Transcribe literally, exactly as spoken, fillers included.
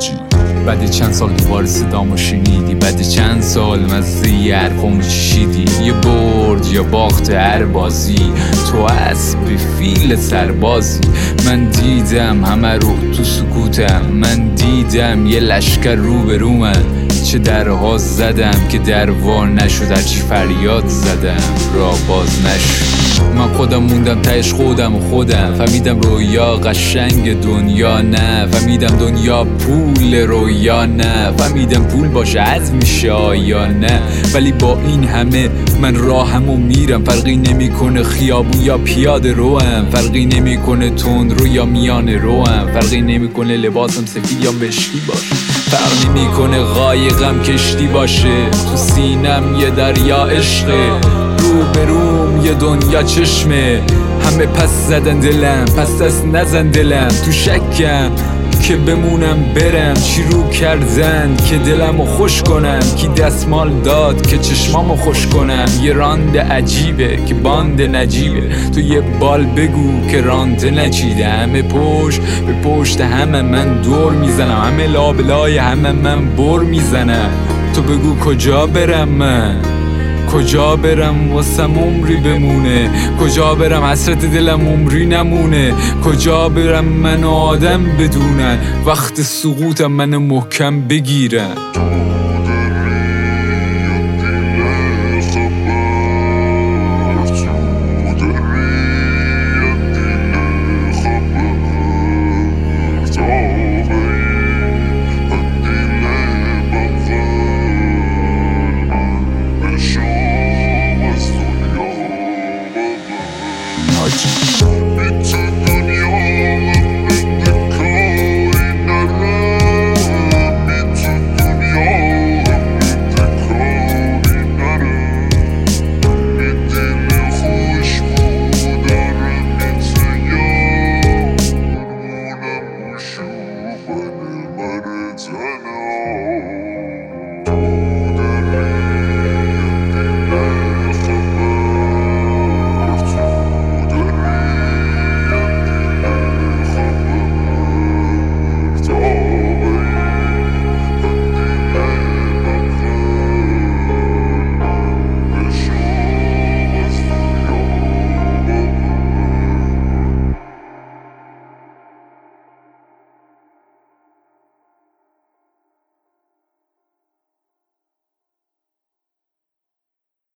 جی. بعد چند سال دوباره صدامو شنیدی، بعد چند سال مزه ی حرفامو چشیدی. یه برد یا باخت هر بازی، تو اسب فیل سربازی. من دیدم همه رو تو سکوتم، من دیدم یه لشکر رو به رو من. چه درها زدم که دروا نشد، هرچی فریاد زدم را باز نشد. من خودم موندم تهش خودم و خودم، فهمیدم رویا قشنگ دنیا نه، فهمیدم دنیا پول رویا نه، فهمیدم پول باشه از میشه یا نه. ولی با این همه من راهمو میرم، فرقی نمیکنه خیابون یا پیاده روم، فرقی نمیکنه تند رو یا میانه روم، فرقی نمیکنه لباسم سفید یا مشکی باشه، فرق نمیکنه قایقم کشتی باشه. تو سینم یه دریا عشقه، رو به روم یه دنیا چشمه. همه پس زدن دلم، پس دست نزن دلم. تو شکم که بمونم برم، چی رو کردن که دلمو خوش کنم، کی دستمال داد که چشمامو خوش کنم. یه راند عجیبه که باند نجیبه، تو یه بال بگو که راند نچیده. همه پشت به پشت همه من دور میزنم، همه لابلای همه من بر میزنم. تو بگو کجا برم من، کجا برم واسم عمری بمونه، کجا برم حسرت دلم عمری نمونه، کجا برم من آدم بدونن وقت سقوطم من محکم بگیرن.